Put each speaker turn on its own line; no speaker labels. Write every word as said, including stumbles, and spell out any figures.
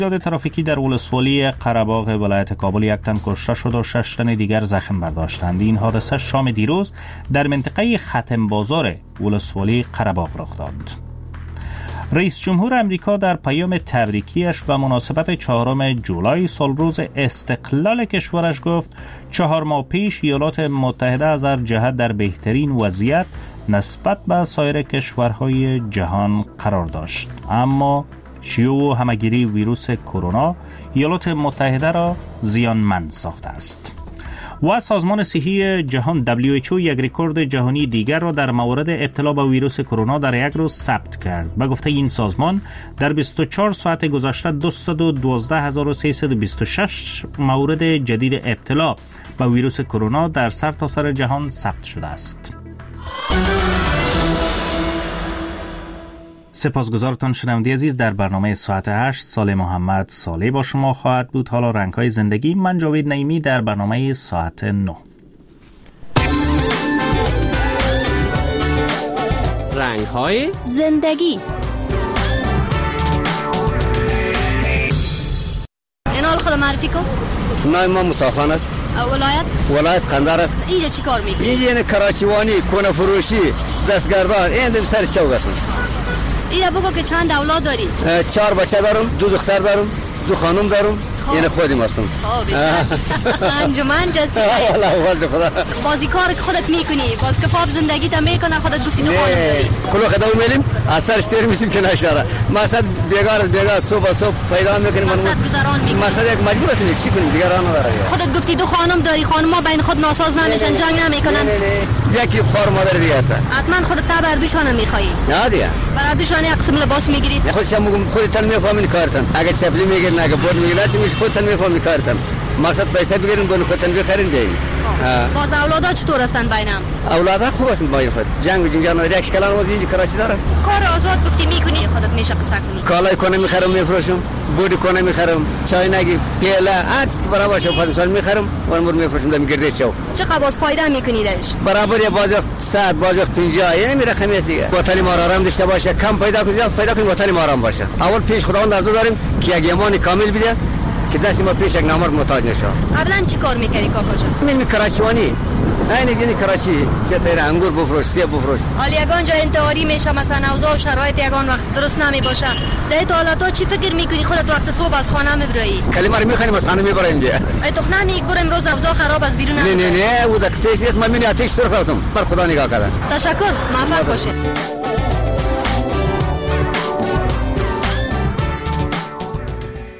یاد ترافیکی در ولسوالی قره‌باغ ولایت کابل یک تن کشته شد و شش تن دیگر زخم برداشتند. این حادثه شام دیروز در منطقه ختم بازار ولسوالی قره‌باغ رخ داد. رئیس جمهور امریکا در پیام تبریکیش به مناسبت چهارم جولای سال روز استقلال کشورش گفت چهار ماه پیش ایالات متحده از هر جهت در بهترین وضعیت نسبت به سایر کشورهای جهان قرار داشت، اما شیوع و همهگیری ویروس کرونا ایالات متحده را زیانمند ساخته است. و سازمان صحی جهان دبلیو اچ او یک رکورد جهانی دیگر را در مورد ابتلا به ویروس کرونا در یک روز ثبت کرد. به گفته این سازمان در بیست و چهار ساعت گذشته دویست و دوازده هزار و سیصد و بیست و شش مورد جدید ابتلا به ویروس کرونا در سرتاسر جهان ثبت شده است. سپاسگزارتان شنونده عزیز. در برنامه ساعت هشت سال محمد صالح با شما خواهد بود. حالا رنگ‌های زندگی، من جاوید نعیمی در برنامه ساعت نه.
رنگ‌های
زندگی. این حال خود معرفی کن.
نام ما مسافان است.
ولایت؟
ولایت قندهار است.
اینجا چی کار میکنی؟
اینجا یعنی کراچیوانی، کنه فروشی، دستگردان، این دم سر چوب است.
اینجا بگو که چند اولاد داری؟
چهار بچه دارم، دو دختر دارم، دو خانم دارم، یعنی خودم هستم.
خب بیشتر انجمن جستی
والله واز خدا.
بازی کار که خودت میکنی، باز کفاف زندگی تا میکنه، خودت گفتی دو خانم داری.
کلو خدا میلیم، اثر اشتری میشیم که نشاره. مقصد بیگار بیگار صبح صبح پیدا میکنیم.
مقصد گذران میکنیم.
مقصد یک مجبور هستیم چی کنیم دیگه راه نداره.
خودت گفتی دو خانم داری، خانم‌ها بین خود ناساز نمیشن، جنگ نمیکنن.
یکی خار مادر دیگه است.
حتما خودت تبر دوشانه میخوای.
نه دیگه.
برای دوشانه یک قسم لباس میگیری.
خودت هم خودت میفهمی کارتن. اگه چپلی میگیری نه که بود میگیری چی میشه خودت میفهمی کارتن. مقصد پیسه بگیرین گون خودتن بخرین بیاین.
باز اولادا چطور هستن بینم؟
اولادا خوب هستن باید خود. جنگ و جنجال و ریکش کلان و اینجا کراچی داره.
کار آزاد گفتی میکنی، خودت میشه قصه کنی.
کالای کنه میخرم میفروشم، بودی کنه میخرم، چای نگی، پیاله، هر چیزی که برابر باشه خودم سال میخرم و امور میفروشم دم گردش چاو.
چقدر باز فایده میکنی درش؟
برابر یا باز وقت صد باز وقت پنجاه یعنی میره خمیس دیگه. بطلی ما آرام داشته باشه، کم پیدا کنی زیاد پیدا کنی بطلی ما آرام باشه. اول پیش خداوند عزو داریم که یک ایمان کامل بده که دست ما پیش یک نامرد محتاج نشه.
قبلا چی کار میکردی کاکا جان؟
من کراچیوانی این دیگه کراچی سه تا انگور بفروش، سیب بفروش.
حالا یگان جا انتحاری میشه، مثلا اوضاع و شرایط یگان وقت درست نمی باشه. در این حالتا چی فکر میکنی خودت وقت صبح از خانه میبری؟
کلمه رو میخوانیم از خانه میبریم دیگه.
ای تو نمیگی برم روز اوضاع خراب از بیرون
نه نه نه او دکترش نیست، من من آتش سرخ هستم. بر خدا نگاه کردن.
تشکر، موفق باشید.